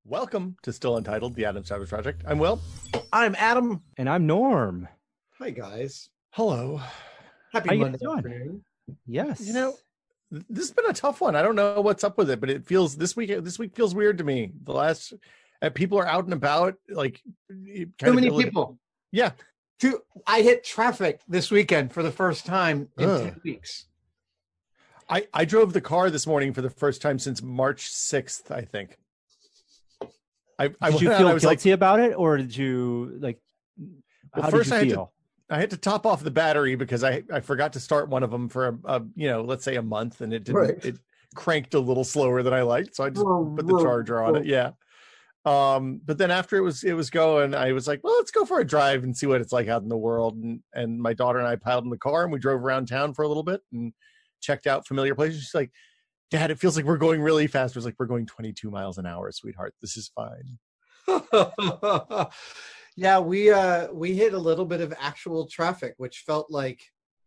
Welcome to Still Untitled, the Adam Savage Project. I'm Will. I'm Adam. And I'm Norm. Hi, guys. Hello. Happy How you Monday doing? afternoon. Yes. You know, this has been a tough one. I don't know what's up with it, but it feels this week feels weird to me. The last people are out and about, like Too many people. Yeah. I hit traffic this weekend for the first time in 10 weeks. I drove the car this morning for the first time since March 6th, I think. Did you feel guilty about it, or did you like? Well, how first did you feel? I had to top off the battery because I forgot to start one of them for let's say a month, and it didn't. Right. It cranked a little slower than I liked, so I just put the charger on it. Yeah. But then after it was going, I was like, well, let's go for a drive and see what it's like out in the world. And my daughter and I piled in the car and we drove around town for a little bit and checked out familiar places. She's like, Dad, it feels like we're going really fast. I was like, we're going 22 miles an hour, sweetheart. This is fine. Yeah, we hit a little bit of actual traffic, which felt like,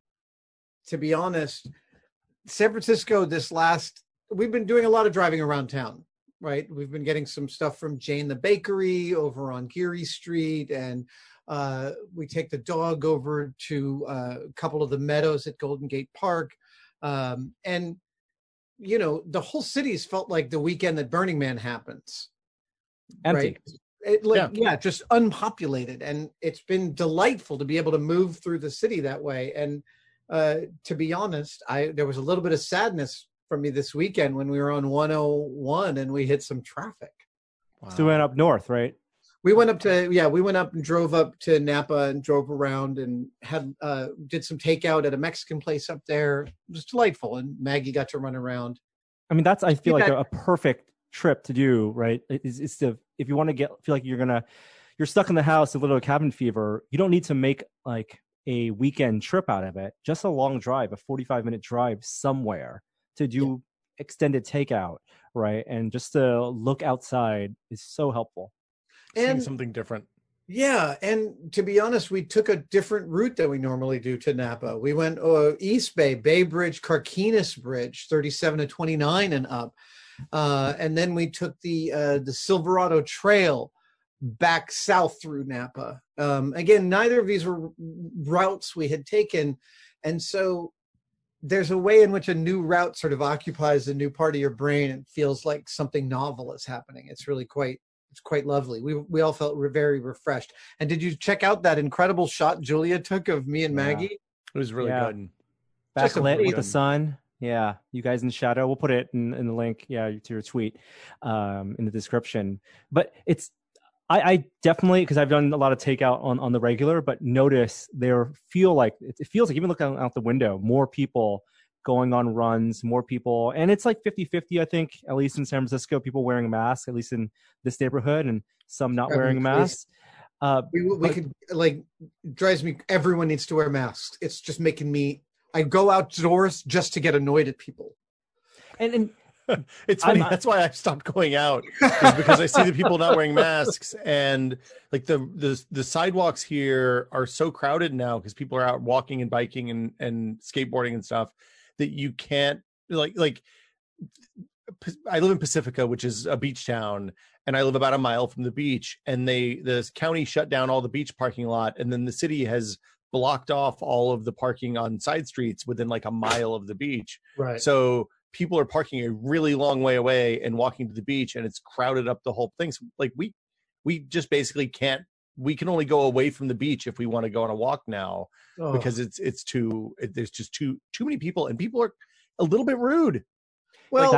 to be honest, San Francisco we've been doing a lot of driving around town, right? We've been getting some stuff from Jane the Bakery over on Geary Street, and we take the dog over to a couple of the meadows at Golden Gate Park. And, you know, the whole city's felt like the weekend that Burning Man happens. Empty. Right? Just unpopulated. And it's been delightful to be able to move through the city that way. And to be honest, there was a little bit of sadness for me this weekend when we were on 101 and we hit some traffic. Wow. So we went up north, right? We went up and drove up to Napa and drove around and did some takeout at a Mexican place up there. It was delightful. And Maggie got to run around. I mean, I feel like a perfect trip to do, right? It's if you want to feel like you're stuck in the house, a little cabin fever, you don't need to make like a weekend trip out of it. Just a long drive, a 45-minute drive somewhere to do extended takeout, right? And just to look outside is so helpful. And something different. Yeah, and to be honest, we took a different route than we normally do to Napa. We went East Bay Bridge, Carquinez Bridge, 37 to 29 and up. And then we took the Silverado Trail back south through Napa. Again, neither of these were routes we had taken. And so there's a way in which a new route sort of occupies a new part of your brain and feels like something novel is happening. It's really quite lovely. We all felt very refreshed. And did you check out that incredible shot Julia took of me and Maggie? It was really good. Backlit with the sun. Yeah, you guys in the shadow. We'll put it in the link, to your tweet, in the description. But I definitely, because I've done a lot of takeout on the regular, but notice it feels like even looking out the window, more people going on runs, more people, and it's like 50-50, I think, at least in San Francisco, people wearing masks, at least in this neighborhood, and some not wearing masks. We could, like, drives me, everyone needs to wear masks. It's just making me, I go outdoors just to get annoyed at people. And it's funny. That's why I stopped going out, is because I see the people not wearing masks, and like the sidewalks here are so crowded now because people are out walking and biking and skateboarding and stuff that you can't like. I live in Pacifica, which is a beach town, and I live about a mile from the beach. And the county shut down all the beach parking lot, and then the city has blocked off all of the parking on side streets within like a mile of the beach. Right. So people are parking a really long way away and walking to the beach, and it's crowded up the whole thing. So like we just basically can't. We can only go away from the beach if we want to go on a walk now, because there's just too many people, and people are a little bit rude. Well,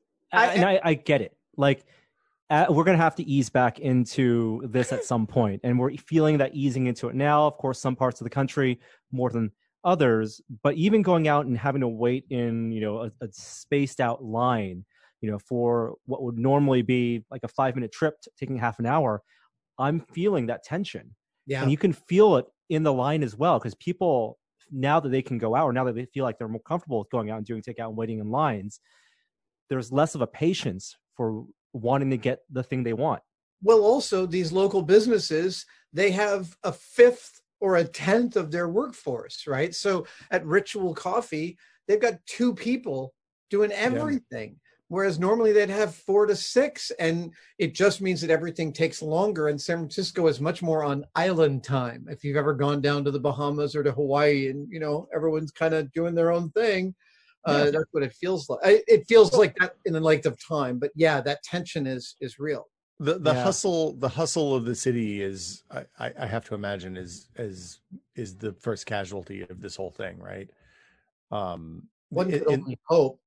I get it. Like, we're going to have to ease back into this at some point, and we're feeling that easing into it now. Of course, some parts of the country more than others, but even going out and having to wait in, a spaced out line, for what would normally be like a 5-minute trip taking half an hour, I'm feeling that tension. Yeah. And you can feel it in the line as well, because people, now that they can go out, or now that they feel like they're more comfortable with going out and doing takeout and waiting in lines, there's less of a patience for wanting to get the thing they want. Well, also these local businesses, they have a fifth or a tenth of their workforce, right? So at Ritual Coffee, they've got 2 people doing everything. whereas normally they'd have 4 to 6, and it just means that everything takes longer. And San Francisco is much more on island time. If you've ever gone down to the Bahamas or to Hawaii, and everyone's kind of doing their own thing, that's what it feels like. It feels like that in the length of time, but yeah, that tension is real. The hustle of the city is, I have to imagine, is the first casualty of this whole thing, right? One could only hope.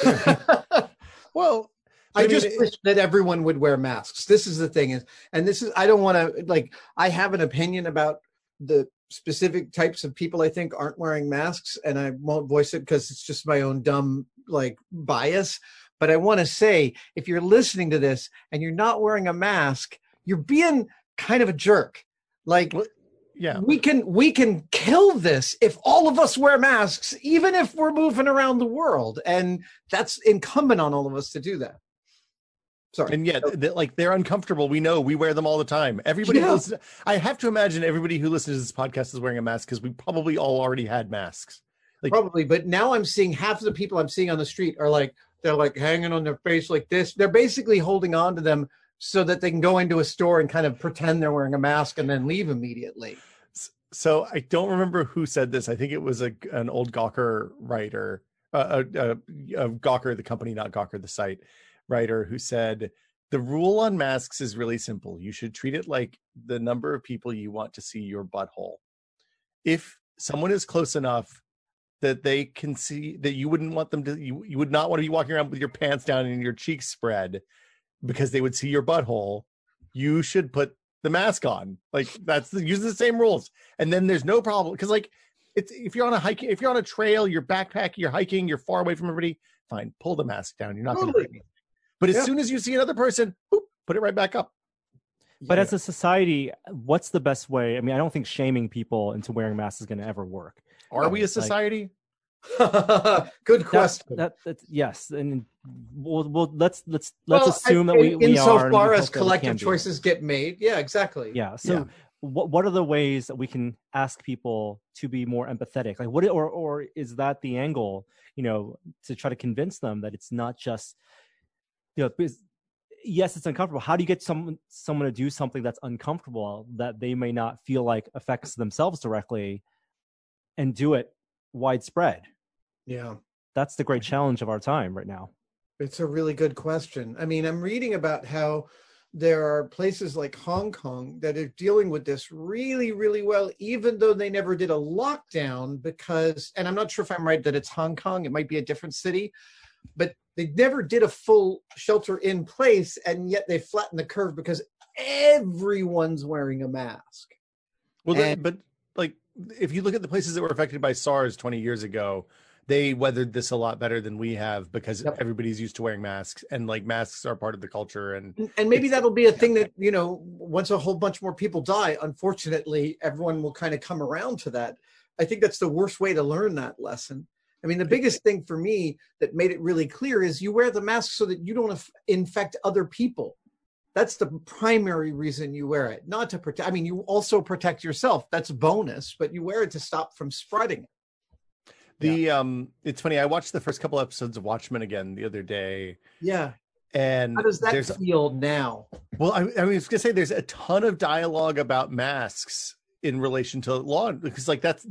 Well, I just wish that everyone would wear masks. This is the thing, I don't want to, I have an opinion about the specific types of people I think aren't wearing masks, and I won't voice it because it's just my own dumb bias. But I want to say, if you're listening to this and you're not wearing a mask, you're being kind of a jerk. Yeah, we can kill this if all of us wear masks, even if we're moving around the world, and that's incumbent on all of us to do that. Sorry. And yet, they're uncomfortable. We know, we wear them all the time. Everybody I have to imagine everybody who listens to this podcast is wearing a mask, because we probably all already had masks. Probably, but now I'm seeing half of the people I'm seeing on the street are they're hanging on their face like this. They're basically holding on to them so that they can go into a store and kind of pretend they're wearing a mask and then leave immediately. So I don't remember who said this. I think it was an old Gawker writer, Gawker, the company, not Gawker, the site writer, who said, the rule on masks is really simple. You should treat it like the number of people you want to see your butthole. If someone is close enough that they can see, that you wouldn't want them to, you would not want to be walking around with your pants down and your cheeks spread because they would see your butthole, you should put the mask on. Use the same rules. And then there's no problem. Because it's, if you're on a hike, if you're on a trail, you're backpacking, you're hiking, you're far away from everybody, fine, pull the mask down. You're not going to hurt anything. But as soon as you see another person, boop, put it right back up. But as a society, what's the best way? I mean, I don't think shaming people into wearing masks is going to ever work. Are we a society? Good question. Yes, and let's assume that we are. Insofar as collective choices get made, yeah, exactly. Yeah. So, what are the ways that we can ask people to be more empathetic? Or is that the angle? To try to convince them that it's not just, because yes, it's uncomfortable. How do you get someone to do something that's uncomfortable that they may not feel like affects themselves directly, and do it widespread? Yeah, that's the great challenge of our time right now. It's a really good question. I mean, I'm reading about how there are places like Hong Kong that are dealing with this really, really well, even though they never did a lockdown, because, and I'm not sure if I'm right that it's Hong Kong, it might be a different city, but they never did a full shelter in place, and yet they flattened the curve because everyone's wearing a mask. Well, but if you look at the places that were affected by SARS 20 years ago, they weathered this a lot better than we have, because everybody's used to wearing masks, and masks are part of the culture. And maybe that'll be a thing that, once a whole bunch more people die, unfortunately, everyone will kind of come around to that. I think that's the worst way to learn that lesson. I mean, the biggest thing for me that made it really clear is you wear the mask so that you don't infect other people. That's the primary reason you wear it, not to protect. I mean, you also protect yourself. That's a bonus, but you wear it to stop from spreading it. It's funny. I watched the first couple episodes of Watchmen again the other day. Yeah. And how does that feel now? Well, I was gonna say there's a ton of dialogue about masks in relation to law, because that's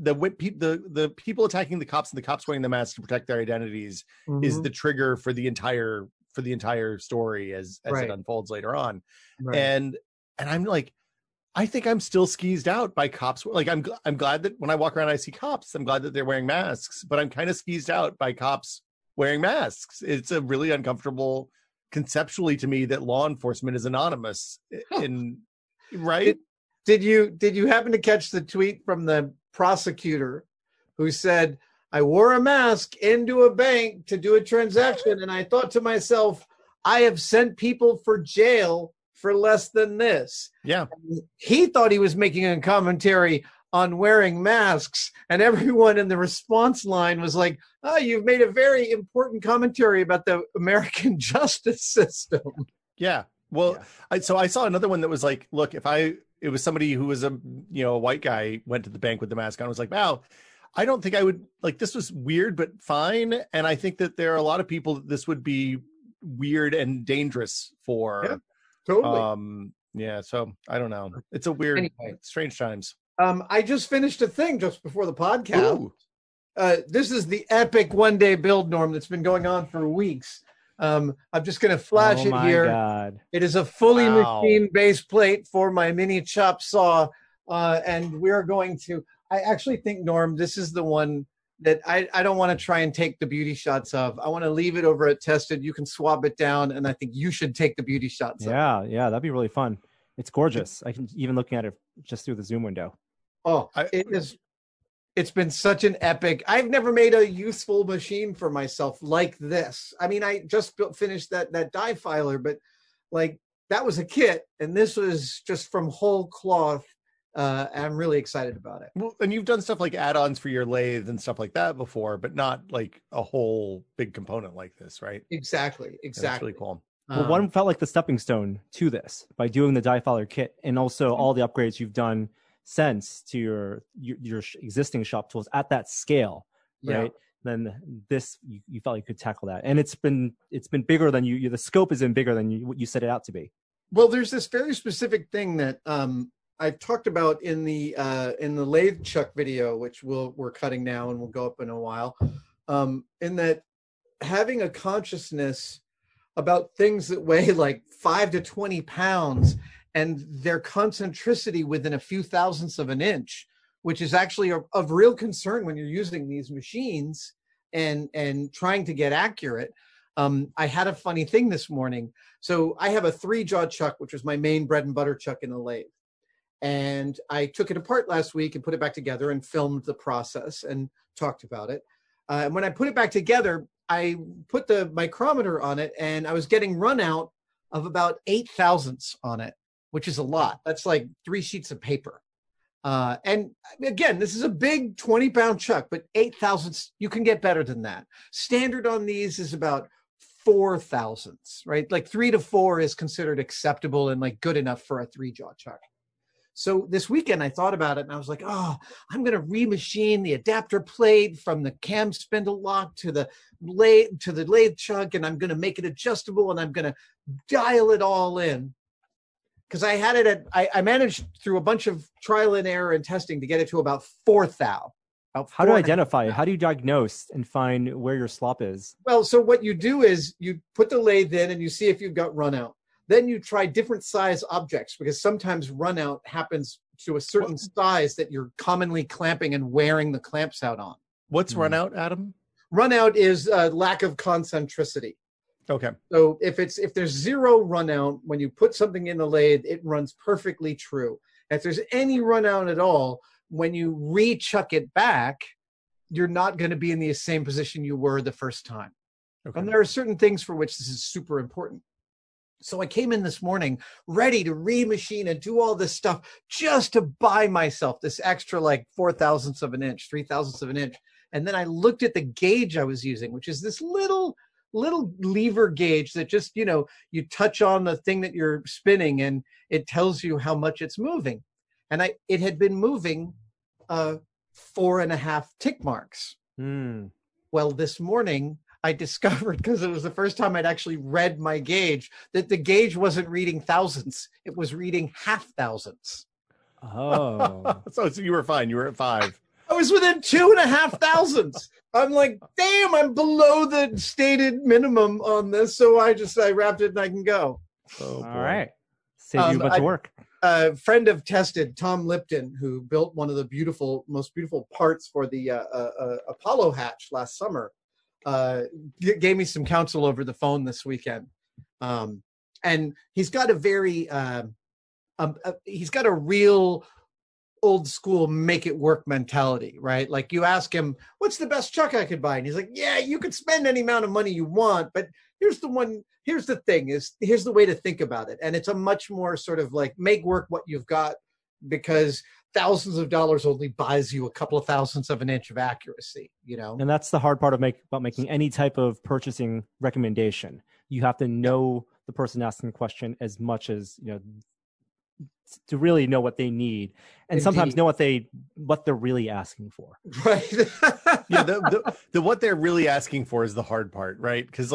the people attacking the cops and the cops wearing the masks to protect their identities is the trigger for the entire story as it unfolds later on. Right. And I'm I think I'm still skeezed out by cops. I'm glad that when I walk around I see cops, I'm glad that they're wearing masks, but I'm kind of skeezed out by cops wearing masks. It's a really uncomfortable conceptually to me that law enforcement is anonymous right? Did you happen to catch the tweet from the prosecutor who said, I wore a mask into a bank to do a transaction, and I thought to myself, I have sent people for jail for less than this. Yeah. And he thought he was making a commentary on wearing masks, and everyone in the response line was like, oh, you've made a very important commentary about the American justice system. Yeah. Well, I saw another one that was look, it was somebody who was a white guy went to the bank with the mask on, was like, wow, I don't think I would like this was weird, but fine. And I think that there are a lot of people that this would be weird and dangerous for. Yeah, totally. Yeah. So I don't know. It's a weird, strange times. I just finished a thing just before the podcast. Ooh. This is the epic one-day build, Norm, that's been going on for weeks. I'm just going to flash it here. God. It is a fully machined base plate for my mini chop saw. And we're going to, I actually think, Norm, this is the one that I don't want to try and take the beauty shots of. I want to leave it over at Tested. You can swab it down, and I think you should take the beauty shots of. Yeah, that'd be really fun. It's gorgeous. I can even looking at it just through the Zoom window. Oh, it's been such an epic. I've never made a useful machine for myself like this. I mean, I just finished that die filer, but like that was a kit, and this was just from whole cloth. I'm really excited about it. Well, and you've done stuff like add-ons for your lathe and stuff like that before, but not like a whole big component like this, right? Exactly. That's really cool. Well, one felt like the stepping stone to this by doing the die filer kit, and also all the upgrades you've done since to your existing shop tools at that scale, right? Yeah. Then this you felt you could tackle that, and it's been bigger than you. The scope has been bigger than what you set it out to be. Well, there's this very specific thing that I've talked about in the lathe chuck video, which we're cutting now and will go up in a while. In that having a consciousness about things that weigh like 5 to 20 pounds and their concentricity within a few thousandths of an inch, which is actually of real concern when you're using these machines and trying to get accurate. I had a funny thing this morning. So I have a 3-jaw chuck, which was my main bread and butter chuck in the lathe. And I took it apart last week and put it back together and filmed the process and talked about it. And when I put it back together, I put the micrometer on it, and I was getting run out of about 8 thousandths on it, which is a lot. That's like 3 sheets of paper. And again, this is a big 20-pound chuck, but 8 thousandths, you can get better than that. Standard on these is about 4 thousandths, right? Like 3 to 4 is considered acceptable and like good enough for a 3-jaw chuck. So this weekend I thought about it and I was like, oh, I'm going to remachine the adapter plate from the cam spindle lock to the lathe chuck, and I'm going to make it adjustable, and I'm going to dial it all in. Because I had it I managed through a bunch of trial and error and testing to get it to about 4 thou. How do you identify it? How do you diagnose and find where your slop is? Well, so what you do is you put the lathe in and you see if you've got run out. Then you try different size objects, because sometimes run out happens to a certain size that you're commonly clamping and wearing the clamps out on. What's run out, Adam? Run out is lack of concentricity. Okay. So if there's 0 run out, when you put something in the lathe, it runs perfectly true. If there's any run out at all, when you re-chuck it back, you're not going to be in the same position you were the first time. Okay. And there are certain things for which this is super important. So I came in this morning ready to remachine and do all this stuff just to buy myself this extra like 4 thousandths of an inch, 3 thousandths of an inch. And then I looked at the gauge I was using, which is this little lever gauge that just, you touch on the thing that you're spinning and it tells you how much it's moving. And it had been moving 4.5 tick marks. Well, this morning I discovered, because it was the first time I'd actually read my gauge, that the gauge wasn't reading thousandths. It was reading half thousandths. Oh. So you were fine. You were at 5. I was within 2.5 thousandths. I'm like, damn, I'm below the stated minimum on this. So I wrapped it and I can go. Oh, all right. Save you a bunch of work. A friend of Tested, Tom Lipton, who built one of the most beautiful parts for the Apollo hatch last summer, gave me some counsel over the phone this weekend. And he's got he's got a real old school make it work mentality, right? Like you ask him, what's the best chuck I could buy? And he's like, yeah, you could spend any amount of money you want, but here's the way to think about it. And it's a much more sort of like make work what you've got, because thousands of dollars only buys you a couple of thousandths of an inch of accuracy, And that's the hard part about making any type of purchasing recommendation. You have to know the person asking the question as much as, to really know what they need, and Indeed. sometimes know what they're really asking for. Right. Yeah, the what they're really asking for is the hard part, right? Because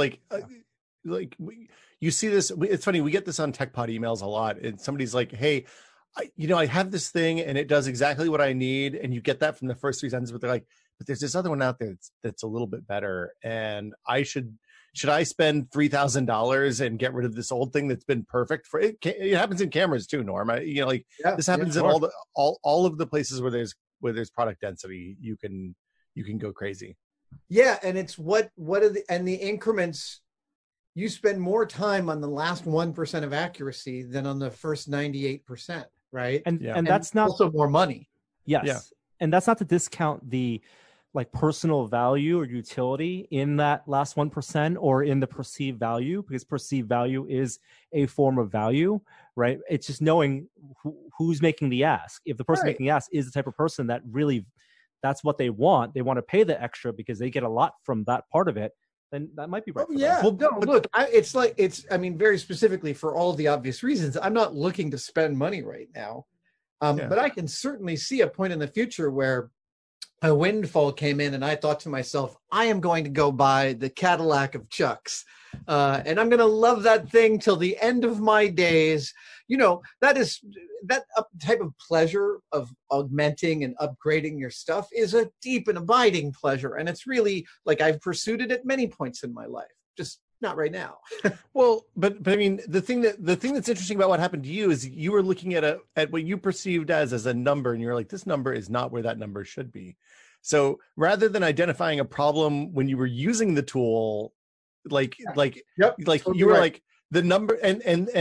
you see this. It's funny. We get this on TechPod emails a lot, and somebody's like, "Hey, I have this thing, and it does exactly what I need." And you get that from the first 3 sentences, but they're like, "But there's this other one out there that's a little bit better, and I should I spend $3,000 and get rid of this old thing that's been perfect for it?" It happens in cameras too, Norm. This happens in all of the places where there's product density. You can go crazy. Yeah, and it's what are the increments. You spend more time on the last 1% of accuracy than on the first 98%, right? And that's not also more money. Yes. Yeah. And that's not to discount the personal value or utility in that last 1% or in the perceived value, because perceived value is a form of value, right? It's just knowing who's making the ask. If the person making the ask is the type of person that really, that's what they want to pay the extra because they get a lot from that part of it, then that might be right. Look, very specifically for all the obvious reasons, I'm not looking to spend money right now. But I can certainly see a point in the future where a windfall came in and I thought to myself, I am going to go buy the Cadillac of Chuck's. And I'm going to love that thing till the end of my days. That type of pleasure of augmenting and upgrading your stuff is a deep and abiding pleasure. And it's really like I've pursued it at many points in my life, just not right now. Well, but I mean, the thing that's interesting about what happened to you is you were looking at what you perceived as a number, and you're like, this number is not where that number should be. So rather than identifying a problem when you were using the tool, totally you were right. Like the number, and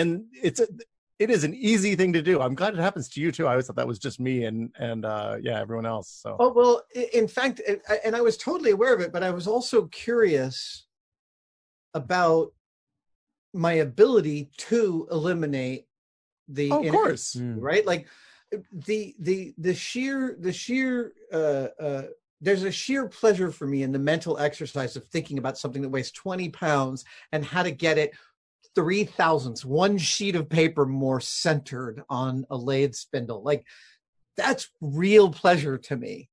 it is an easy thing to do. I'm glad it happens to you too. I always thought that was just me and everyone else. So. Oh, well, in fact, and I was totally aware of it, but I was also curious about my ability to eliminate the of course, right? Like the sheer there's a sheer pleasure for me in the mental exercise of thinking about something that weighs 20 pounds and how to get it 3/1000ths, one sheet of paper more centered on a lathe spindle. Like that's real pleasure to me.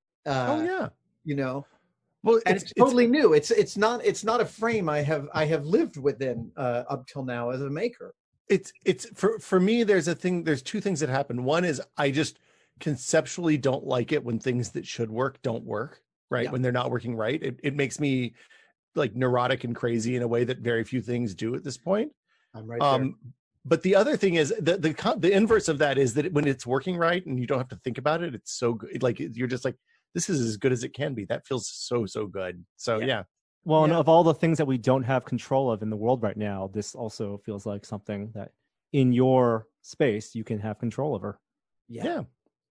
Well, and it's totally new. It's not a frame I have lived within up till now as a maker. It's for me. There's two things that happen. One is I just conceptually don't like it when things that should work don't work, right? Yeah. When they're not working right. It makes me like neurotic and crazy in a way that very few things do at this point. I'm right there. But the other thing is the inverse of that is that when it's working right and you don't have to think about it, it's so good. Like you're just like, this is as good as it can be. That feels so good. So yeah. Well, and of all the things that we don't have control of in the world right now, this also feels like something that in your space you can have control over. Yeah.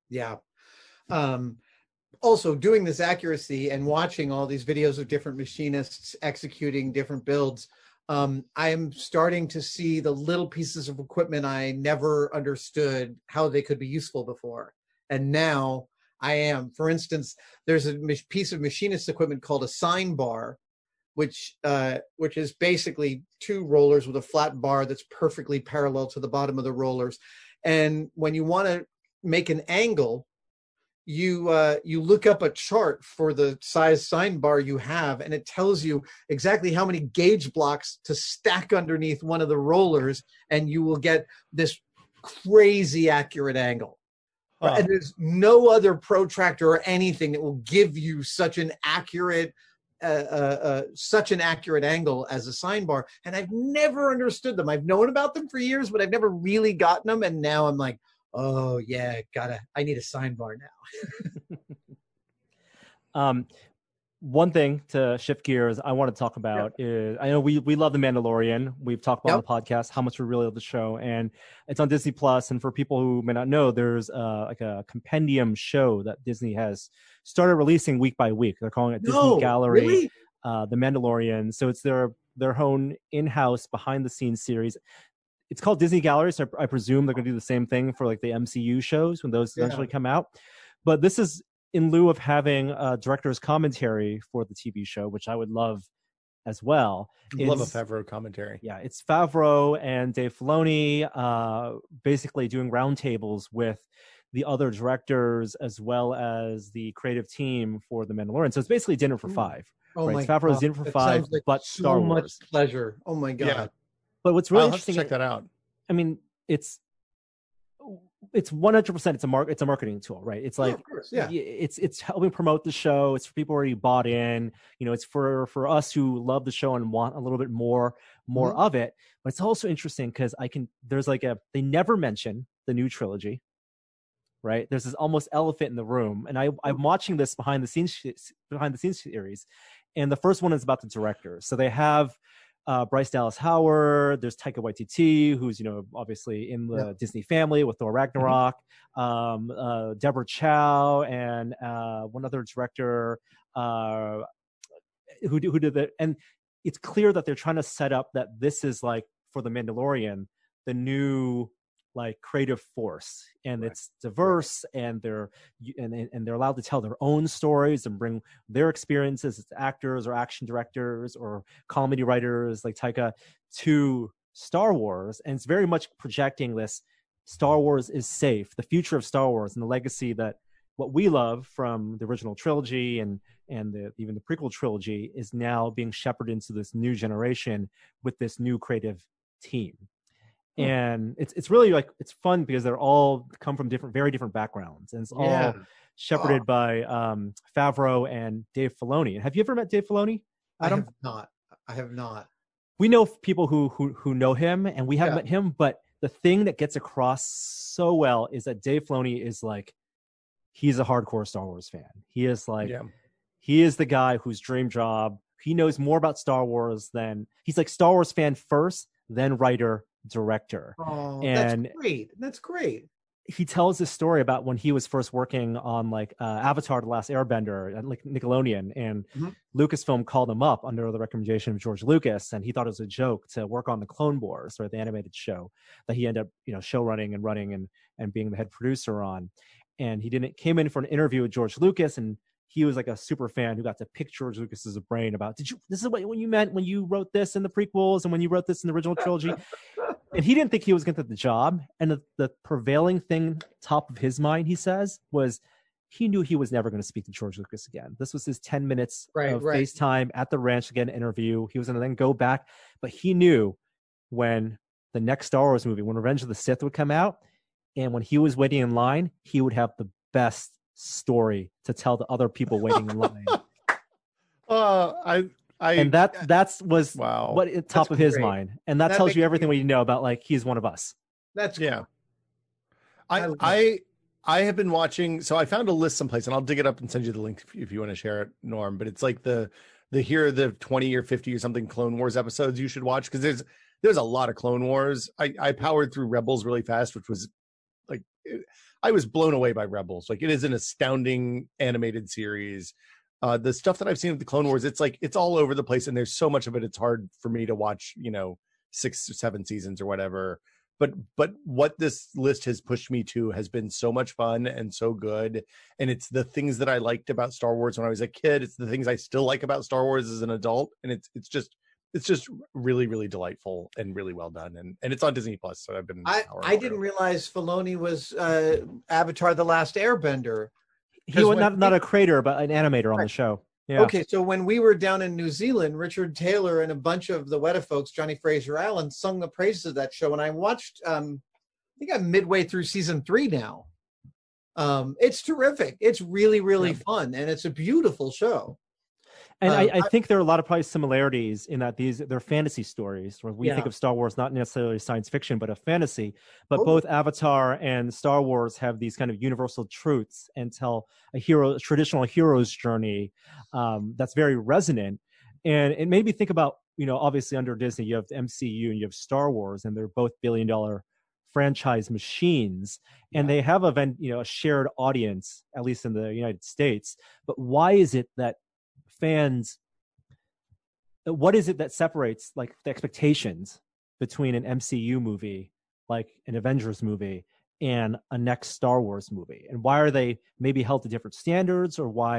Also doing this accuracy and watching all these videos of different machinists executing different builds, I am starting to see the little pieces of equipment I never understood how they could be useful before. And now I am. For instance, there's a piece of machinist equipment called a sign bar, which is basically two rollers with a flat bar that's perfectly parallel to the bottom of the rollers. And when you want to make an angle, you look up a chart for the size sign bar you have, and it tells you exactly how many gauge blocks to stack underneath one of the rollers, and you will get this crazy accurate angle. And there's no other protractor or anything that will give you such an accurate angle as a sign bar. And I've never understood them. I've known about them for years, but I've never really gotten them. And now I'm like, oh yeah, I need a sign bar now. One thing to shift gears I want to talk about is, I know we love The Mandalorian. We've talked about on the podcast how much we really love the show, and it's on Disney Plus. And for people who may not know, there's like a compendium show that Disney has started releasing week by week. They're calling it Disney Gallery, really? The Mandalorian. So it's their own in-house behind the scenes series. It's called Disney Gallery, so I presume they're going to do the same thing for like the MCU shows when those eventually come out. But this is in lieu of having a director's commentary for the TV show, which I would love as well. Love a Favreau commentary. Yeah, it's Favreau and Dave Filoni basically doing roundtables with the other directors as well as the creative team for The Mandalorian. So it's basically dinner for five. Oh right? my It's Favreau's God. dinner for That five, sounds like but so Star Wars. much pleasure. Oh my God. Yeah. But what's really I'll have to interesting, check that out. I mean, it's 100%. It's a marketing tool, right? It's like, of course, yeah. It's helping promote the show. It's for people already bought in. You know, it's for us who love the show and want a little bit more of it. But it's also interesting because there's like they never mention the new trilogy, right? There's this almost elephant in the room, and I'm watching this behind the scenes series, and the first one is about the directors. So they have Bryce Dallas Howard. There's Taika Waititi, who's obviously in the Disney family with Thor Ragnarok. Deborah Chow and one other director who did that. And it's clear that they're trying to set up that this is like for the Mandalorian, the new like creative force, and it's diverse, and they're allowed to tell their own stories and bring their experiences as actors or action directors or comedy writers like Taika to Star Wars. And it's very much projecting this Star Wars is safe, the future of Star Wars, and the legacy that what we love from the original trilogy and even the prequel trilogy is now being shepherded into this new generation with this new creative team. And it's really like, it's fun because they're all come from very different backgrounds, and it's all shepherded by Favreau and Dave Filoni. Have you ever met Dave Filoni, Adam? I have not. We know people who know him, and we haven't met him, but the thing that gets across so well is that Dave Filoni is like, he's a hardcore Star Wars fan. He is like, he is the guy whose dream job, he knows more about Star Wars than, he's like Star Wars fan first, then writer, director. And that's great. He tells this story about when he was first working on like Avatar: The Last Airbender and like Nickelodeon, and Lucasfilm called him up under the recommendation of George Lucas, and he thought it was a joke to work on the Clone Wars, or the animated show that he ended up show running and being the head producer on. And he came in for an interview with George Lucas, and he was like a super fan who got to pick George Lucas's brain about, this is what you meant when you wrote this in the prequels and when you wrote this in the original trilogy. And he didn't think he was going to get the job. And the prevailing thing top of his mind, he says, was he knew he was never going to speak to George Lucas again. This was his 10 minutes of FaceTime at the ranch to get an interview. He was going to then go back. But he knew when the next Star Wars movie, when Revenge of the Sith would come out, and when he was waiting in line, he would have the best story to tell the other people waiting in line. And that was what at top of his mind, and that tells you everything we know about like he's one of us. That's cool. I have been watching, so I found a list someplace, and I'll dig it up and send you the link if you want to share it, Norm. But it's like the 20 or 50 or something Clone Wars episodes you should watch, because there's a lot of Clone Wars. I powered through Rebels really fast, which was like, I was blown away by Rebels. Like, it is an astounding animated series. The stuff that I've seen of the Clone Wars, it's like, it's all over the place, and there's so much of it, it's hard for me to watch, 6 or 7 seasons or whatever. But what this list has pushed me to has been so much fun and so good. And it's the things that I liked about Star Wars when I was a kid. It's the things I still like about Star Wars as an adult. And it's just really, really delightful and really well done. And it's on Disney Plus. So I didn't realize Filoni was Avatar: The Last Airbender. He was not a creator, but an animator on the show. Yeah. Okay, so when we were down in New Zealand, Richard Taylor and a bunch of the Weta folks, Johnny Fraser Allen, sung the praises of that show. And I watched, I think I'm midway through season 3 now. It's terrific. It's really, really fun. And it's a beautiful show. And I think there are a lot of probably similarities in that they're fantasy stories, where we think of Star Wars not necessarily science fiction, but a fantasy. But both Avatar and Star Wars have these kind of universal truths and tell a traditional hero's journey that's very resonant. And it made me think about, obviously under Disney, you have the MCU and you have Star Wars, and they're both billion-dollar franchise machines, and they have a shared audience, at least in the United States. But why is it that fans, what is it that separates like the expectations between an MCU movie, like an Avengers movie, and a next Star Wars movie? And why are they maybe held to different standards, or why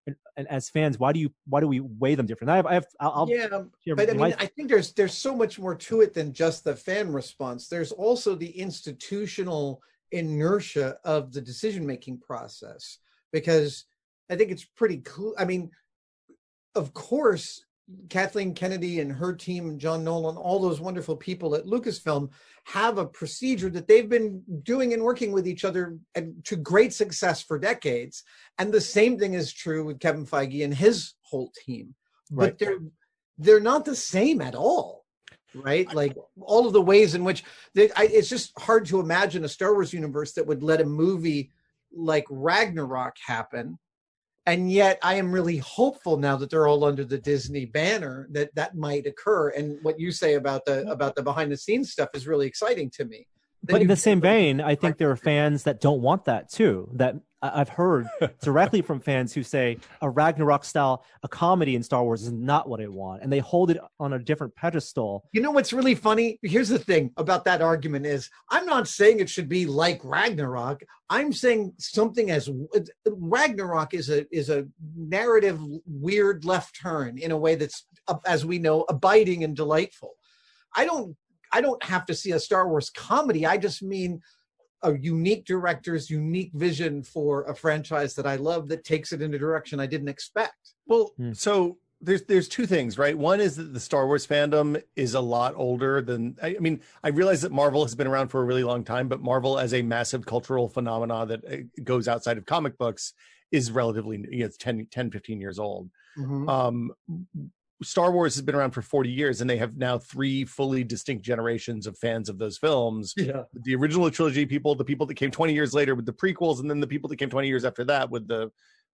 and as fans, why do we weigh them different? I'll but I mean, I think there's so much more to it than just the fan response. There's also the institutional inertia of the decision-making process, because I think it's pretty cool. I mean, of course, Kathleen Kennedy and her team, John Nolan, all those wonderful people at Lucasfilm have a procedure that they've been doing and working with each other to great success for decades. And the same thing is true with Kevin Feige and his whole team. Right. But they're not the same at all, right? Like all of the ways in which it's just hard to imagine a Star Wars universe that would let a movie like Ragnarok happen. And yet I am really hopeful now that they're all under the Disney banner that might occur. And what you say about the behind the scenes stuff is really exciting to me. But in the same vein, I think there are fans that don't want that too. That I've heard directly from fans who say a Ragnarok style, a comedy in Star Wars is not what I want. And they hold it on a different pedestal. You know what's really funny? Here's the thing about that argument is I'm not saying it should be like Ragnarok. I'm saying something as Ragnarok is a narrative weird left turn in a way that's, as we know, abiding and delightful. I don't have to see a Star Wars comedy. I just mean a unique director's unique vision for a franchise that I love that takes it in a direction I didn't expect. Well, so there's two things, right? One is that the Star Wars fandom is a lot older than, I mean, I realize that Marvel has been around for a really long time, but Marvel as a massive cultural phenomena that goes outside of comic books is relatively, it's 10, 15 years old. Mm-hmm. Star Wars has been around for 40 years, and they have now 3 fully distinct generations of fans of those films. Yeah. The original trilogy people, the people that came 20 years later with the prequels, and then the people that came 20 years after that with the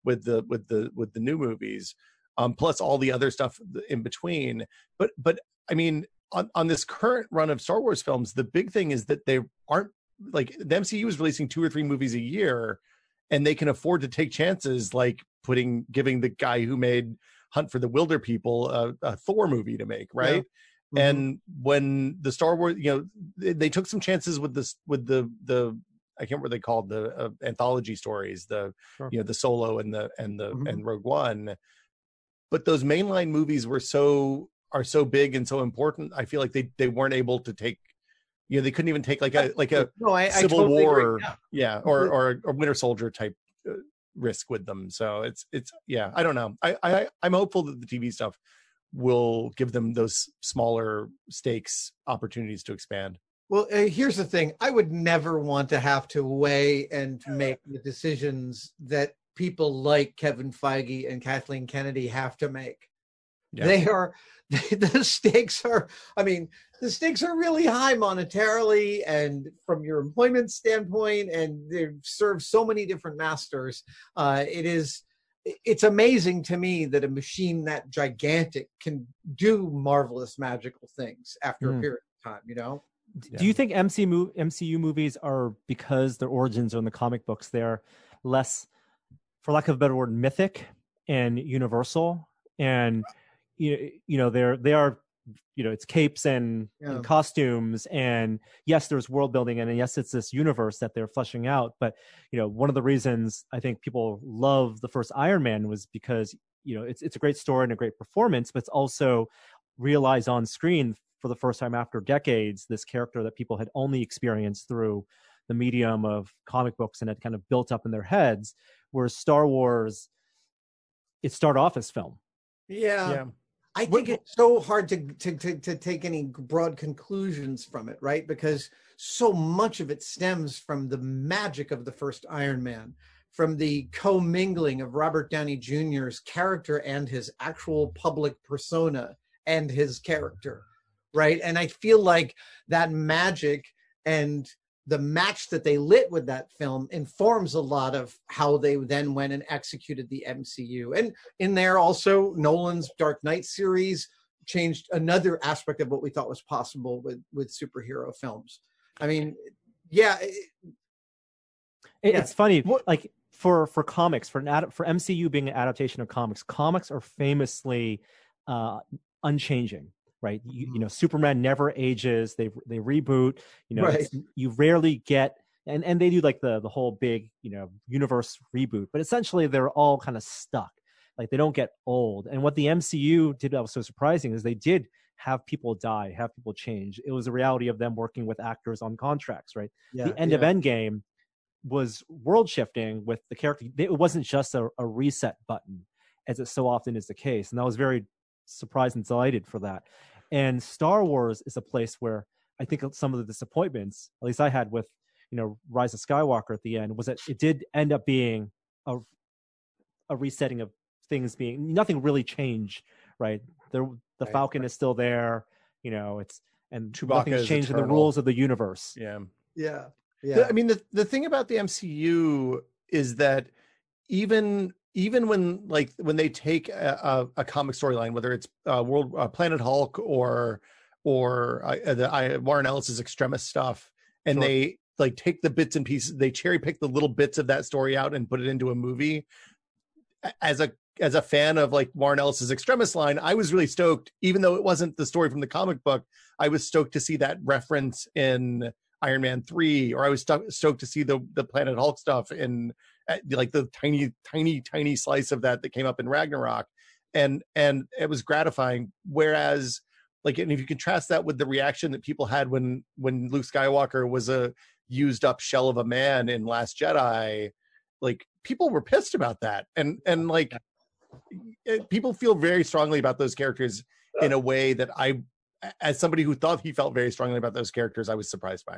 new movies, plus all the other stuff in between. But I mean, on this current run of Star Wars films, the big thing is that they aren't, like, the MCU is releasing 2 or 3 movies a year, and they can afford to take chances, like giving the guy who made Hunt for the Wilder People a Thor movie to make, right? Yeah. Mm-hmm. And when the Star Wars, they took some chances with the I can't remember what they called the anthology stories, the Solo and mm-hmm. and Rogue One, but those mainline movies are so big and so important. I feel like they weren't able to take, they couldn't even take like a Civil totally War, agree. or a Winter Soldier type risk with them. So it's I don't know. I'm hopeful that the TV stuff will give them those smaller stakes opportunities to expand. Well, here's the thing. I would never want to have to weigh and make the decisions that people like Kevin Feige and Kathleen Kennedy have to make. Yeah. The stakes are really high monetarily and from your employment standpoint, and they serve so many different masters. It's amazing to me that a machine that gigantic can do marvelous magical things after a period of time, Yeah. Do you think MCU movies are, because their origins are in the comic books, they're less, for lack of a better word, mythic and universal, and they are, it's capes and costumes, and yes, there's world building, and yes, it's this universe that they're fleshing out. But one of the reasons I think people love the first Iron Man was because it's a great story and a great performance, but it's also realized on screen for the first time after decades, this character that people had only experienced through the medium of comic books and had kind of built up in their heads. Whereas Star Wars, it started off as film. Yeah. I think it's so hard to take any broad conclusions from it, right? Because so much of it stems from the magic of the first Iron Man, from the commingling of Robert Downey Jr.'s character and his actual public persona and his character, right? And I feel like that magic and the match that they lit with that film informs a lot of how they then went and executed the MCU. And in there also, Nolan's Dark Knight series changed another aspect of what we thought was possible with superhero films. I mean, it's funny. Like for comics, for MCU being an adaptation of comics are famously unchanging. Right, Superman never ages. They reboot. Right. You rarely get, and they do like the whole big universe reboot. But essentially, they're all kind of stuck. Like they don't get old. And what the MCU did that was so surprising is they did have people die, have people change. It was a reality of them working with actors on contracts, right? The end of Endgame was world shifting with the character. It wasn't just a reset button, as it so often is the case. And I was very surprised and delighted for that. And Star Wars is a place where I think some of the disappointments, at least I had with, Rise of Skywalker at the end, was that it did end up being a resetting of things being, nothing really changed, right? The Falcon is still there, it's, and Chewbacca nothing's changed in the rules of the universe. Yeah. I mean, the thing about the MCU is that even when they take a comic storyline, whether it's Planet Hulk or Warren Ellis's Extremis stuff, and they take the bits and pieces, they cherry pick the little bits of that story out and put it into a movie. As a fan of Warren Ellis's Extremis line, I was really stoked, even though it wasn't the story from the comic book. I was stoked to see that reference in Iron Man 3, or I was stoked to see the Planet Hulk stuff in the tiny slice of that came up in Ragnarok, and it was gratifying. Whereas and if you contrast that with the reaction that people had when Luke Skywalker was a used up shell of a man in Last Jedi, people were pissed about that, and people feel very strongly about those characters in a way that I, as somebody who thought he felt very strongly about those characters, I was surprised by.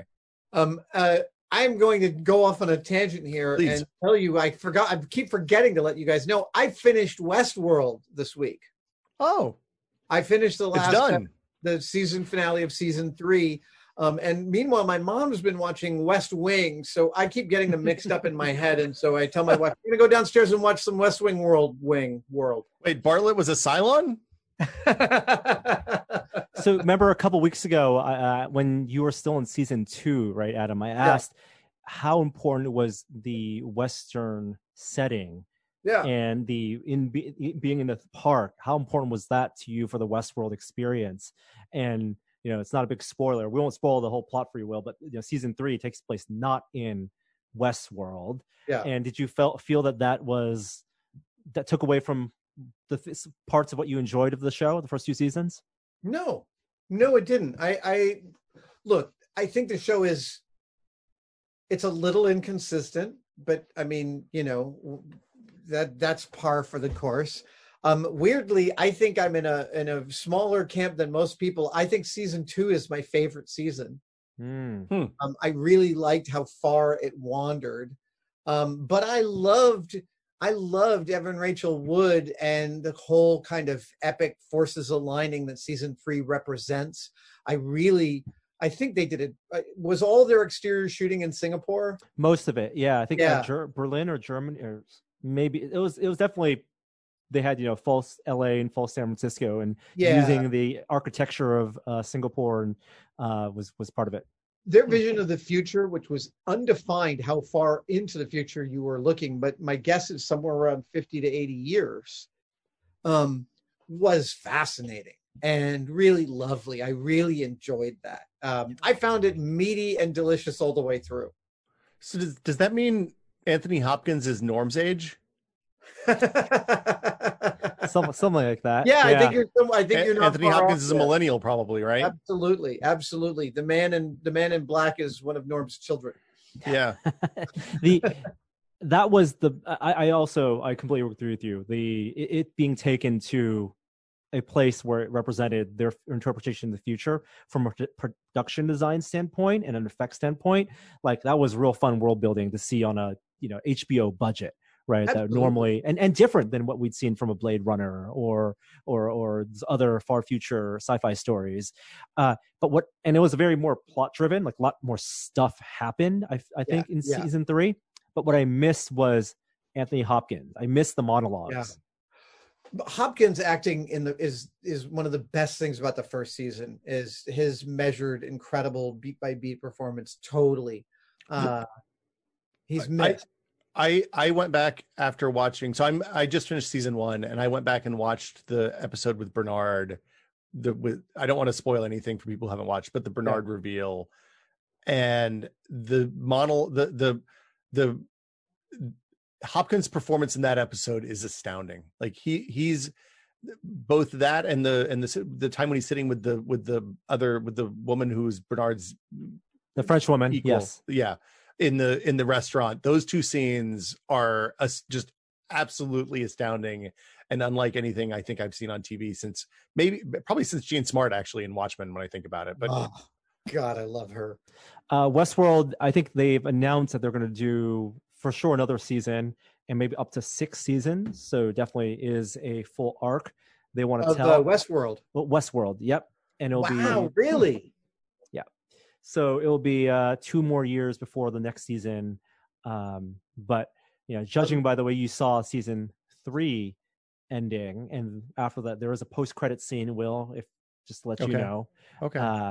I'm going to go off on a tangent here. Please. And tell you, I keep forgetting to let you guys know, I finished Westworld this week. Oh, I finished the season finale of season 3. And meanwhile, my mom's been watching West Wing, so I keep getting them mixed up in my head. And so I tell my wife, I'm going to go downstairs and watch some West Wing World. Wait, Bartlett was a Cylon? So remember a couple weeks ago when you were still in season 2, right, Adam? I asked how important was the Western setting, and being in the park. How important was that to you for the Westworld experience? And it's not a big spoiler. We won't spoil the whole plot for you, Will, but season 3 takes place not in Westworld. Yeah. And did you feel that took away from the parts of what you enjoyed of the show, the first 2 seasons? No, it didn't. I look, I think the show it's a little inconsistent, but I mean, that's par for the course. Weirdly, I think I'm in a smaller camp than most people. I think season 2 is my favorite season. I really liked how far it wandered. But I loved Evan Rachel Wood and the whole kind of epic forces aligning that season 3 represents. I think they did it. Was all their exterior shooting in Singapore? Most of it, yeah. I think Berlin or Germany, or maybe it was definitely. They had false LA and false San Francisco, and using the architecture of Singapore and was part of it. Their vision of the future, which was undefined how far into the future you were looking, but my guess is somewhere around 50 to 80 years, was fascinating and really lovely. I really enjoyed that. I found it meaty and delicious all the way through. So does that mean Anthony Hopkins is Norm's age? Something like that. Yeah, I think you're not. Anthony Hopkins is a millennial, probably, right? Absolutely. The man in black is one of Norm's children. Yeah. That was I completely agree with you. It being taken to a place where it represented their interpretation of the future from a production design standpoint and an effects standpoint, that was real fun world building to see on a HBO budget. Right, that normally and different than what we'd seen from a Blade Runner or other far future sci-fi stories, but it was very more plot driven. A lot more stuff happened. I think in season 3. But what I missed was Anthony Hopkins. I missed the monologues. Yeah. Hopkins acting is one of the best things about the first season. Is his measured, incredible beat by beat performance. Totally, he's missed. I went back after watching. So I just finished season 1, and I went back and watched the episode with Bernard. I don't want to spoil anything for people who haven't watched, but the Bernard reveal and the Hopkins' performance in that episode is astounding. Like he's both that and the time when he's sitting with the woman who's Bernard's, the French woman. equal. Yes. Yeah. In the restaurant, those two scenes are just absolutely astounding and unlike anything I think I've seen on TV since probably since Jean Smart, actually, in Watchmen, when I think about it. But God, I love her. Westworld, I think they've announced that they're going to do for sure another season and maybe up to 6 seasons. So definitely is a full arc they want to tell. Westworld. Well, Westworld, yep. And it'll be really? Yeah. So it'll be 2 more years before the next season. But judging by the way you saw season 3 ending, and after that there was a post-credit scene, Will, if just to let you know. Okay.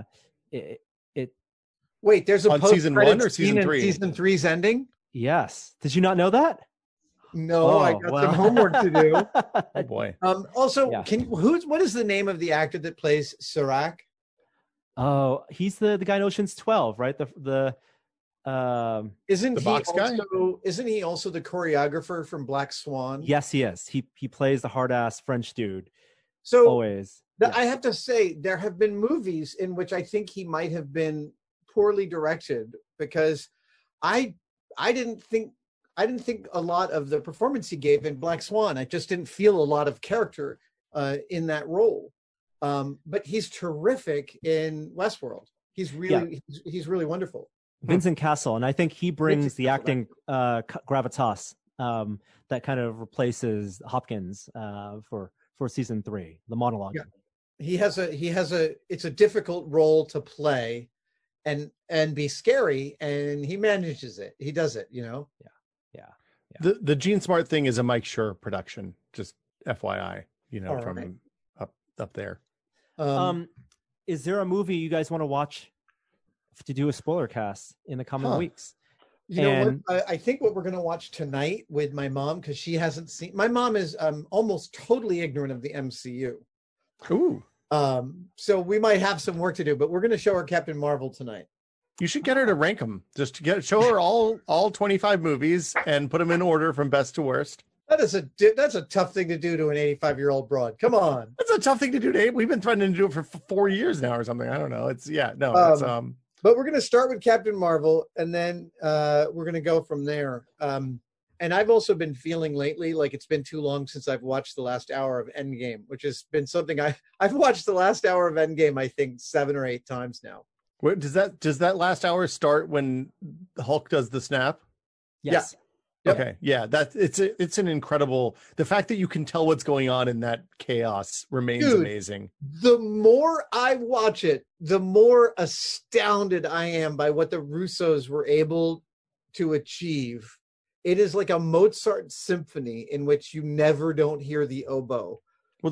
Wait, there's a on season 1 or season 3? Season 3's ending? Yes. Did you not know that? No, I got some homework to do. Oh boy. Also, what is the name of the actor that plays Serac? Oh, he's the guy in Ocean's 12, right? Isn't he also the choreographer from Black Swan? Yes, he is. He plays the hard ass French dude. So always. I have to say, there have been movies in which I think he might have been poorly directed, because I didn't think a lot of the performance he gave in Black Swan. I just didn't feel a lot of character in that role. But he's terrific in Westworld. He's really wonderful. Vincent Castle, and I think he brings the acting gravitas that kind of replaces Hopkins for season 3, the monologue. Yeah. It's a difficult role to play and be scary, and he manages it. He does it, Yeah. The Jean Smart thing is a Mike Schur production, just FYI, from right. up there. Is there a movie you guys want to watch to do a spoiler cast in the coming weeks? Know what? I think what we're going to watch tonight with my mom, because she hasn't seen. My mom is almost totally ignorant of the MCU. Ooh. So we might have some work to do, but we're going to show her Captain Marvel tonight. You should get her to rank them. Just show her all 25 movies and put them in order from best to worst. That's a tough thing to do to an 85-year-old broad. Come on. That's a tough thing to do, Dave. We've been threatening to do it for 4 years now or something. I don't know. But we're going to start with Captain Marvel, and then we're going to go from there. And I've also been feeling lately like it's been too long since I've watched the last hour of Endgame, which has been something I've watched the last hour of Endgame, I think 7 or 8 times now. Wait, does that last hour start when Hulk does the snap? Yes. Yeah. Yep. Okay. Yeah, it's an incredible. The fact that you can tell what's going on in that chaos remains amazing. The more I watch it, the more astounded I am by what the Russos were able to achieve. It is like a Mozart symphony in which you never don't hear the oboe. Well,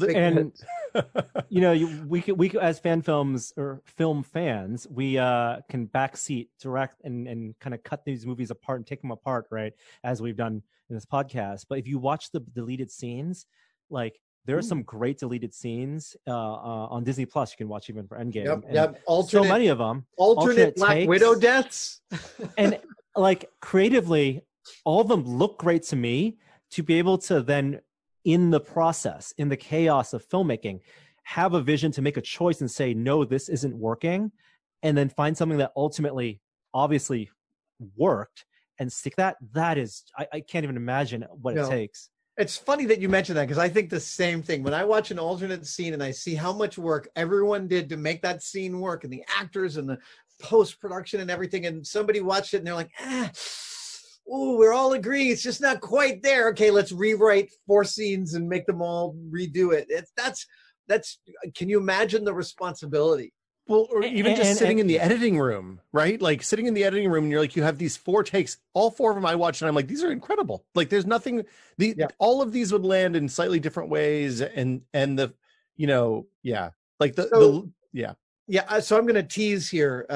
we as fan films or film fans, we can backseat direct and kind of cut these movies apart and take them apart, right? As we've done in this podcast. But if you watch the deleted scenes, like there are some great deleted scenes on Disney Plus. You can watch even for Endgame. Yep. So many of them. Alternate Black takes, Widow deaths. And like creatively, all of them look great to me. To be able to then, in the process, in the chaos of filmmaking, have a vision to make a choice and say, no, this isn't working, and then find something that ultimately obviously worked and stick that is, I can't even imagine what it takes. It's funny that you mentioned that, because I think the same thing. When I watch an alternate scene and I see how much work everyone did to make that scene work, and the actors and the post-production and everything, and somebody watched it and they're like, we're all agreeing it's just not quite there. Okay, let's rewrite 4 scenes and make them all redo it. That's can you imagine the responsibility? Well, or even just sitting in the editing room, right? Like sitting in the editing room and you're like, you have these 4 takes, all 4 of them I watched and I'm like, these are incredible. Like there's nothing, all of these would land in slightly different ways. And the, So I'm going to tease here.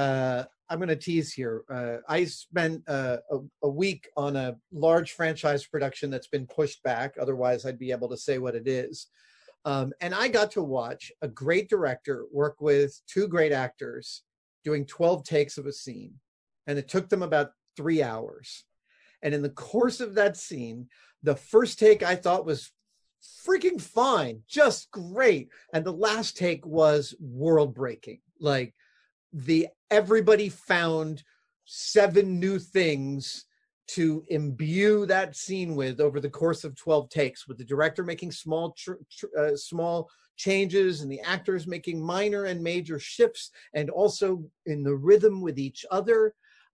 I spent a week on a large franchise production that's been pushed back. Otherwise, I'd be able to say what it is. And I got to watch a great director work with 2 great actors doing 12 takes of a scene. And it took them about 3 hours. And in the course of that scene, the first take I thought was freaking fine, just great. And the last take was world breaking. Like everybody found 7 new things to imbue that scene with over the course of 12 takes, with the director making small changes and the actors making minor and major shifts, and also in the rhythm with each other.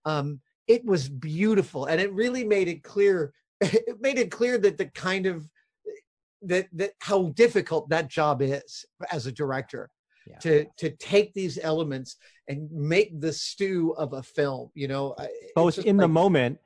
It was beautiful, and it really made it clear. It made it clear that the kind of that how difficult that job is as a director. Yeah. To take these elements and make the stew of a film, both in the moment,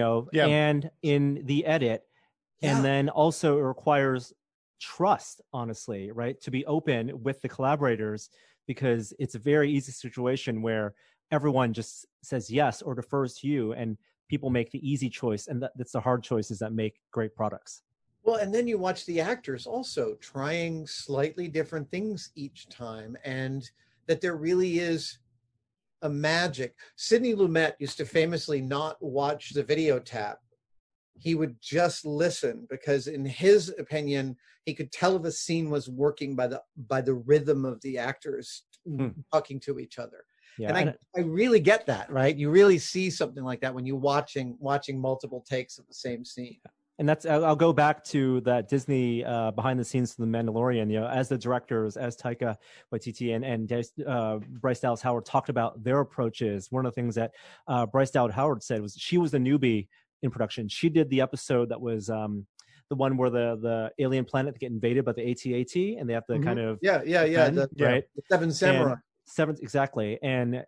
and in the edit. Yeah. And then also it requires trust, honestly, right? To be open with the collaborators, because it's a very easy situation where everyone just says yes or defers to you, and people make the easy choice. And that's the hard choices that make great products. Well, and then you watch the actors also trying slightly different things each time, and that there really is a magic. Sidney Lumet used to famously not watch the video tap. He would just listen, because in his opinion, he could tell if a scene was working by the rhythm of the actors talking to each other. Yeah, and I really get that, right? You really see something like that when you're watching multiple takes of the same scene. And I'll go back to that Disney behind the scenes of The Mandalorian. As the directors, as Taika Waititi and Bryce Dallas Howard talked about their approaches, one of the things that Bryce Dallas Howard said was she was the newbie in production. She did the episode that was the one where the alien planet get invaded by the AT-AT, and they have to kind of defend, right? The Seven Samurai. Exactly. And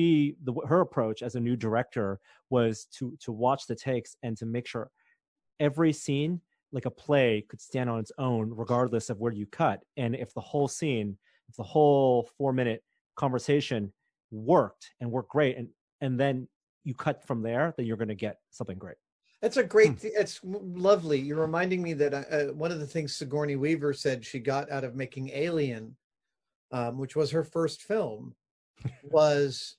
her approach as a new director was to watch the takes and to make sure every scene, like a play, could stand on its own regardless of where you cut. And if the whole scene, if the whole 4-minute conversation worked great, and then you cut from there, then you're going to get something great. That's a great, it's lovely. You're reminding me that one of the things Sigourney Weaver said she got out of making Alien, which was her first film, was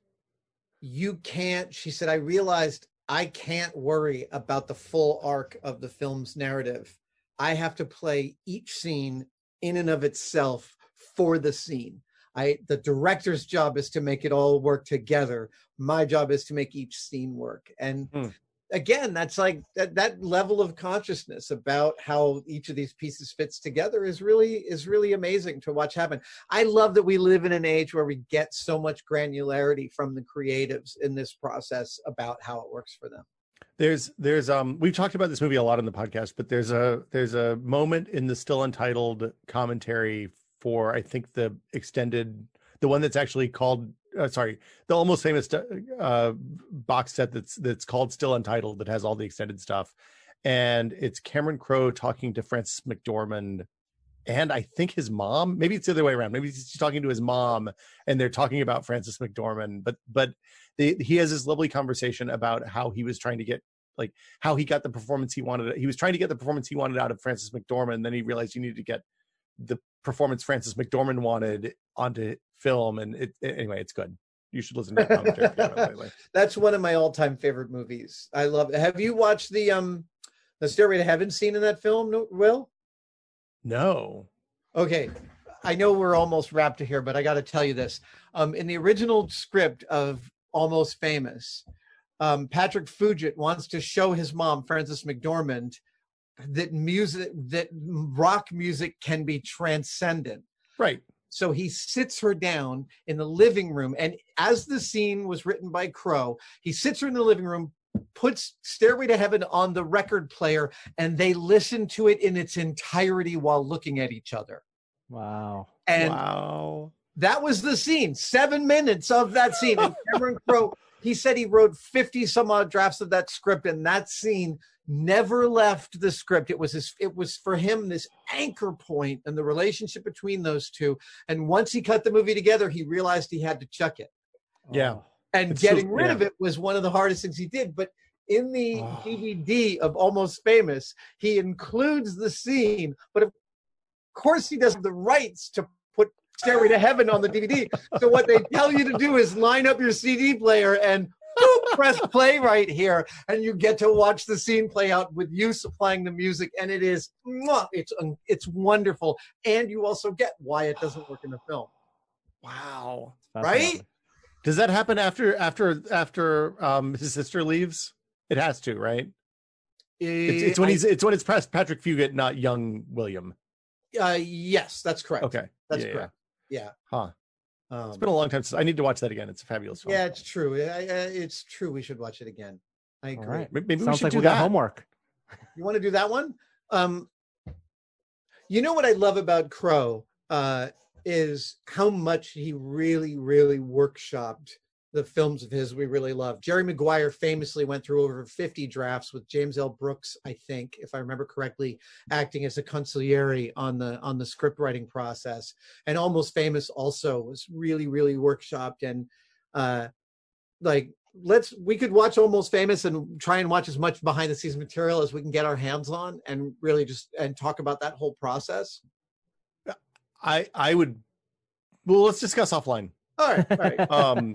she said, I realized I can't worry about the full arc of the film's narrative. I have to play each scene in and of itself for the scene. The director's job is to make it all work together. My job is to make each scene work. And again, that's like that level of consciousness about how each of these pieces fits together is really amazing to watch happen. I love that we live in an age where we get so much granularity from the creatives in this process about how it works for them. There's we've talked about this movie a lot on the podcast, but there's a moment in the Still Untitled commentary for, I think, the one that's actually called the Almost Famous box set that's called Still Untitled, that has all the extended stuff, and it's Cameron Crowe talking to Frances McDormand and I think his mom. Maybe it's the other way around. Maybe he's talking to his mom and they're talking about Frances McDormand, but he has this lovely conversation about how he was trying to get, like, how he got the performance he wanted. He was trying to get the performance he wanted out of Frances McDormand, and then he realized you needed to get the performance Frances McDormand wanted onto film. And anyway, it's good. You should listen to that commentary if you haven't lately. That's one of my all-time favorite movies. I love it. Have you watched the Stairway to Heaven scene in that film, Will? No. Okay. I know we're almost wrapped here, but I got to tell you this. In the original script of Almost Famous, Patrick Fugit wants to show his mom, Frances McDormand, that rock music can be transcendent. Right. So he sits her down in the living room, and as the scene was written by Crowe, he sits her in the living room, puts Stairway to Heaven on the record player, and they listen to it in its entirety while looking at each other. Wow. And that was the scene. 7 minutes of that scene. And Cameron Crowe, he said he wrote 50 some odd drafts of that script, and that scene never left the script. It was for him this anchor point in the relationship between those two. And once he cut the movie together, he realized he had to chuck it. Yeah. And getting rid of it was one of the hardest things he did. But in the DVD of Almost Famous, he includes the scene, but of course he doesn't have the rights to put Stairway to Heaven on the DVD. So what they tell you to do is line up your CD player and press play right here, and you get to watch the scene play out with you supplying the music, and it is, it's wonderful. And you also get why it doesn't work in the film. Wow. Right? Does that happen after his sister leaves? It has to, right? It's when it's Patrick Fugit, not young William. Yes, that's correct. Okay, that's correct. Yeah. Huh. It's been a long time since I need to watch that again. It's a fabulous film. Yeah, it's true. It's true. We should watch it again. I agree. Right. Maybe Sounds we should like do we that. got homework. You want to do that one? You know what I love about Crow is how much he really, really workshopped the films of his we really love. Jerry Maguire famously went through over 50 drafts with James L. Brooks, I think, if I remember correctly, acting as a consigliere on the script writing process. And Almost Famous also was really, really workshopped. And we could watch Almost Famous and try and watch as much behind the scenes material as we can get our hands on, and really and talk about that whole process. I would. Well, let's discuss offline. All right.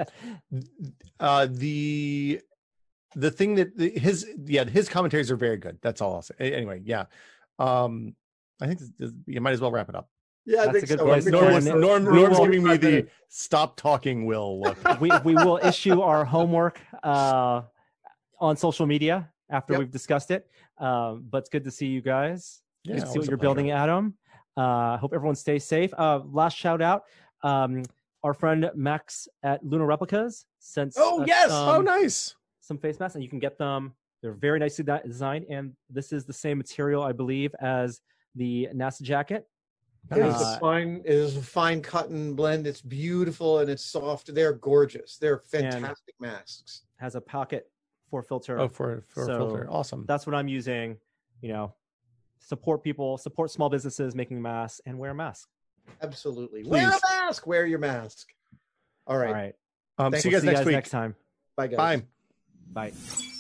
The thing that his commentaries are very good. That's all I'll say. Anyway, yeah. I think you might as well wrp it up. Yeah, that's a good place. Norm's giving me the stop talking Will look. We will issue our homework on social media after we've discussed it. But it's good to see you guys. Good to see what you're building, Adam. Hope everyone stays safe. Last shout out. Our friend Max at Lunar Replicas sent nice, some face masks, and you can get them. They're very nicely designed, and this is the same material, I believe, as the NASA jacket. Nice. It is a fine cotton blend. It's beautiful and it's soft. They're gorgeous. They're fantastic masks. Has a pocket for filter. Oh, for a filter. Awesome. That's what I'm using. Support people, support small businesses making masks, and wear a mask. Absolutely. Please. Wear a mask. Wear your mask. All right. See you guys next week. Next time. Bye, guys. Bye. Bye.